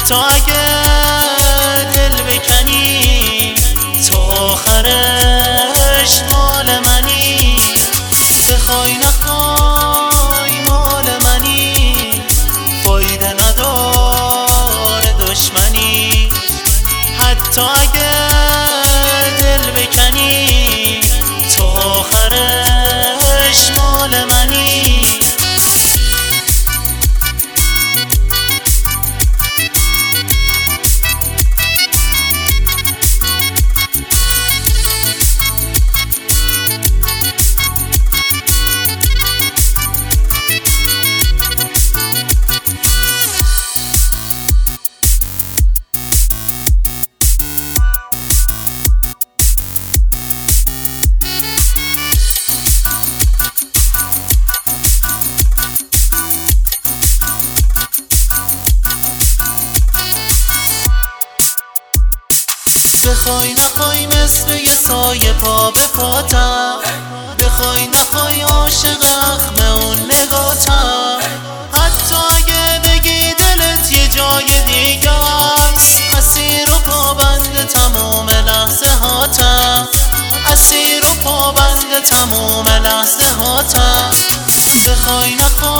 حتی اگه دل بکنی تو آخرش مال منی، بخوای نخوای مال منی، فایده نداره دشمنی. حتی اگه دل بکنی تو آخرش مال منی. بخوای نخوای مثل یه سایه پا به پاتم، بخوای نخوای عاشق اخم اون نگاتم. حتی اگه بگی دلت یه جای دیگه است، اسیر و پابند تموم لحظه هاتم، اسیر و پابند تموم لحظه هاتم. بخوای نخوای